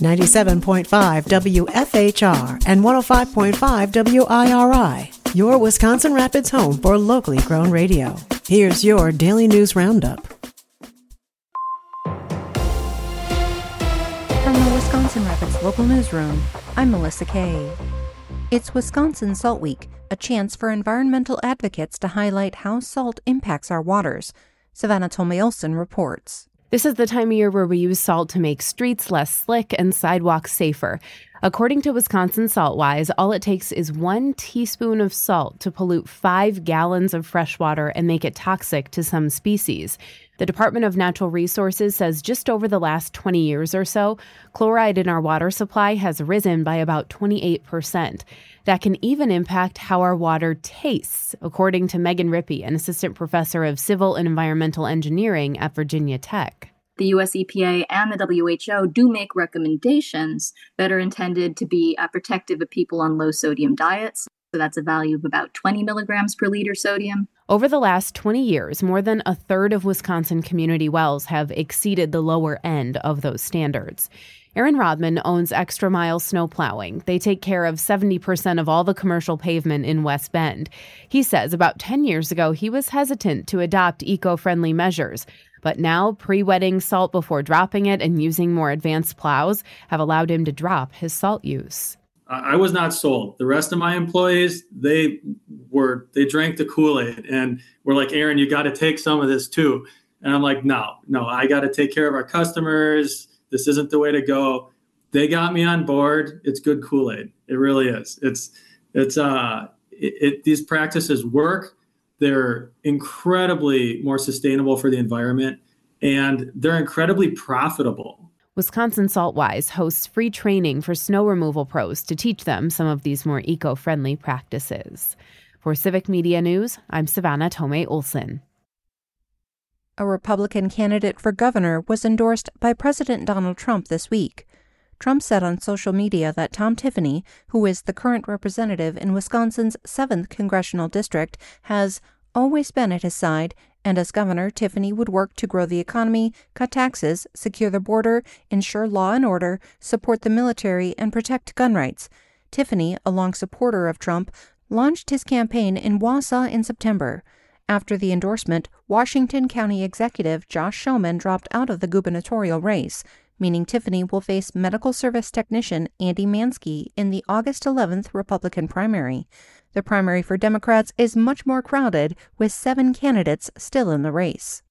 97.5 WFHR and 105.5 WIRI, your Wisconsin Rapids home for locally grown radio. Here's your Daily News Roundup. From the Wisconsin Rapids Local Newsroom, I'm Melissa Kay. It's Wisconsin Salt Week, a chance for environmental advocates to highlight how salt impacts our waters. Savannah Tomei-Olson reports. This is the time of year where we use salt to make streets less slick and sidewalks safer. According to Wisconsin SaltWise, all it takes is 1 teaspoon of salt to pollute 5 gallons of fresh water and make it toxic to some species. The Department of Natural Resources says just over the last 20 years or so, chloride in our water supply has risen by about 28%. That can even impact how our water tastes, according to Megan Rippey, an assistant professor of civil and environmental engineering at Virginia Tech. The US EPA and the WHO do make recommendations that are intended to be protective of people on low sodium diets. So that's a value of about 20 milligrams per liter sodium. Over the last 20 years, more than a third of Wisconsin community wells have exceeded the lower end of those standards. Aaron Rodman owns Extra Mile Snow Plowing. They take care of 70% of all the commercial pavement in West Bend. He says about 10 years ago, he was hesitant to adopt eco-friendly measures. But now, pre-wetting salt before dropping it and using more advanced plows have allowed him to drop his salt use. I was not sold. The rest of my employees, they drank the Kool-Aid and were like, Aaron, you got to take some of this too. And I'm like, no, I got to take care of our customers. This isn't the way to go. They got me on board. It's good Kool-Aid. It really is. These practices work. They're incredibly more sustainable for the environment, and they're incredibly profitable. Wisconsin SaltWise hosts free training for snow removal pros to teach them some of these more eco-friendly practices. For Civic Media News, I'm Savannah Tomei-Olson. A Republican candidate for governor was endorsed by President Donald Trump this week. Trump said on social media that Tom Tiffany, who is the current representative in Wisconsin's 7th congressional district, has always been at his side, and as governor, Tiffany would work to grow the economy, cut taxes, secure the border, ensure law and order, support the military, and protect gun rights. Tiffany, a long supporter of Trump, launched his campaign in Wausau in September. After the endorsement, Washington County Executive Josh Shulman dropped out of the gubernatorial race, meaning Tiffany will face medical service technician Andy Mansky in the August 11th Republican primary. The primary for Democrats is much more crowded, with 7 candidates still in the race.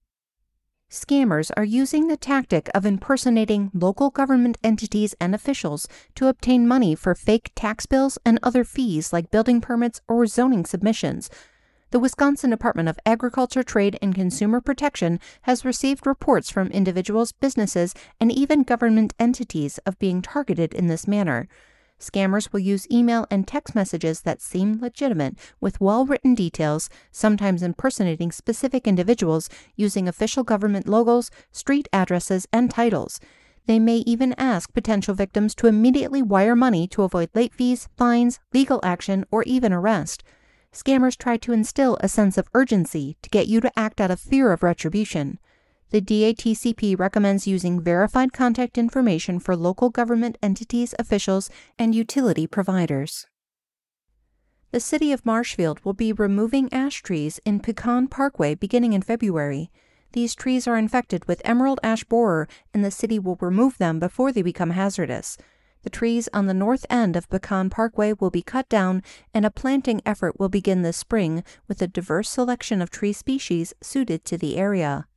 Scammers are using the tactic of impersonating local government entities and officials to obtain money for fake tax bills and other fees like building permits or zoning submissions. The Wisconsin Department of Agriculture, Trade, and Consumer Protection has received reports from individuals, businesses, and even government entities of being targeted in this manner. Scammers will use email and text messages that seem legitimate with well-written details, sometimes impersonating specific individuals using official government logos, street addresses, and titles. They may even ask potential victims to immediately wire money to avoid late fees, fines, legal action, or even arrest. Scammers try to instill a sense of urgency to get you to act out of fear of retribution. The DATCP recommends using verified contact information for local government entities, officials, and utility providers. The city of Marshfield will be removing ash trees in Pecan Parkway beginning in February. These trees are infected with emerald ash borer, and the city will remove them before they become hazardous. The trees on the north end of Pecan Parkway will be cut down, and a planting effort will begin this spring with a diverse selection of tree species suited to the area.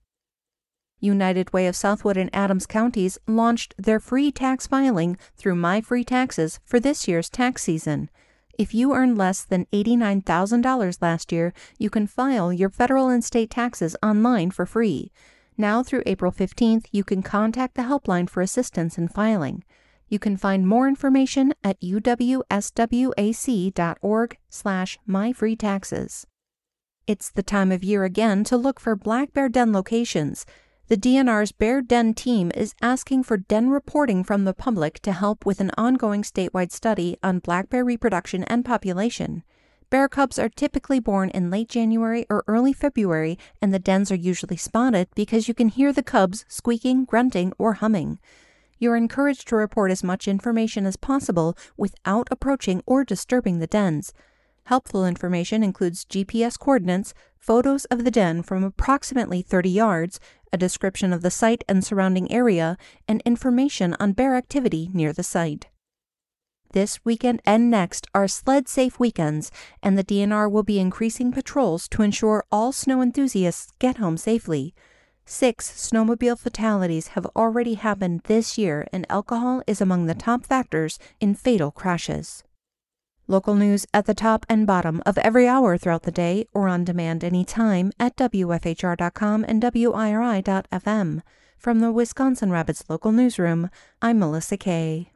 United Way of Southwood and Adams counties launched their free tax filing through My Free Taxes for this year's tax season. If you earned less than $89,000 last year, you can file your federal and state taxes online for free. Now through April 15th, you can contact the helpline for assistance in filing. You can find more information at uwswac.org/myfreetaxes. It's the time of year again to look for Black Bear Den locations. The DNR's Bear Den team is asking for den reporting from the public to help with an ongoing statewide study on black bear reproduction and population. Bear cubs are typically born in late January or early February, and the dens are usually spotted because you can hear the cubs squeaking, grunting, or humming. You're encouraged to report as much information as possible without approaching or disturbing the dens. Helpful information includes GPS coordinates, photos of the den from approximately 30 yards, a description of the site and surrounding area, and information on bear activity near the site. This weekend and next are sled-safe weekends, and the DNR will be increasing patrols to ensure all snow enthusiasts get home safely. 6 snowmobile fatalities have already happened this year, and alcohol is among the top factors in fatal crashes. Local news at the top and bottom of every hour throughout the day or on demand anytime at WFHR.com and WIRI.FM. From the Wisconsin Rapids Local Newsroom, I'm Melissa Kay.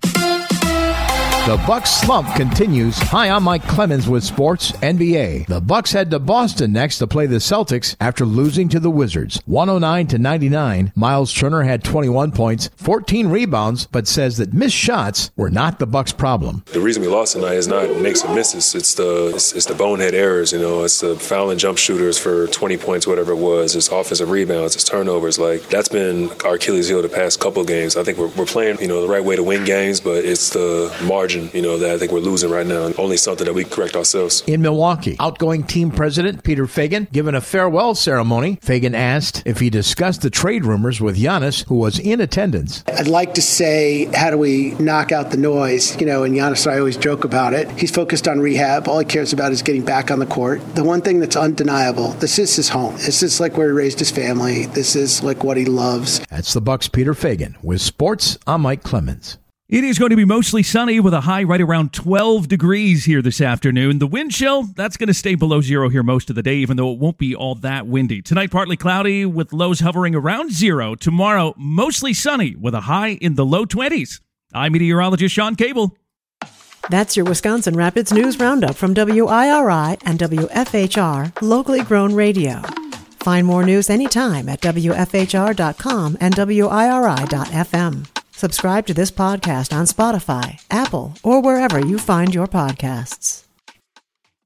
The Bucks slump continues. Hi, I'm Mike Clemens with Sports NBA. The Bucks head to Boston next to play the Celtics after losing to the Wizards, 109-99. Miles Turner had 21 points, 14 rebounds, but says that missed shots were not the Bucks' problem. The reason we lost tonight is not makes and misses. It's the bonehead errors. It's the foul and jump shooters for 20 points, whatever it was. It's offensive rebounds. It's turnovers. That's been our Achilles heel the past couple of games. I think we're playing the right way to win games, but it's the margin that I think we're losing right now. Only something that we can correct ourselves. In Milwaukee, outgoing team president Peter Feigin given a farewell ceremony. Feigin asked if he discussed the trade rumors with Giannis, who was in attendance. I'd like to say, how do we knock out the noise? And Giannis and I always joke about it. He's focused on rehab. All he cares about is getting back on the court. The one thing that's undeniable, this is his home. This is like where he raised his family. This is like what he loves. That's the Bucks' Peter Feigin. With sports, I'm Mike Clemens. It is going to be mostly sunny with a high right around 12 degrees here this afternoon. The wind chill, that's going to stay below zero here most of the day, even though it won't be all that windy. Tonight, partly cloudy with lows hovering around zero. Tomorrow, mostly sunny with a high in the low 20s. I'm meteorologist Sean Cable. That's your Wisconsin Rapids News Roundup from WIRI and WFHR, locally grown radio. Find more news anytime at WFHR.com and WIRI.FM. Subscribe to this podcast on Spotify, Apple, or wherever you find your podcasts.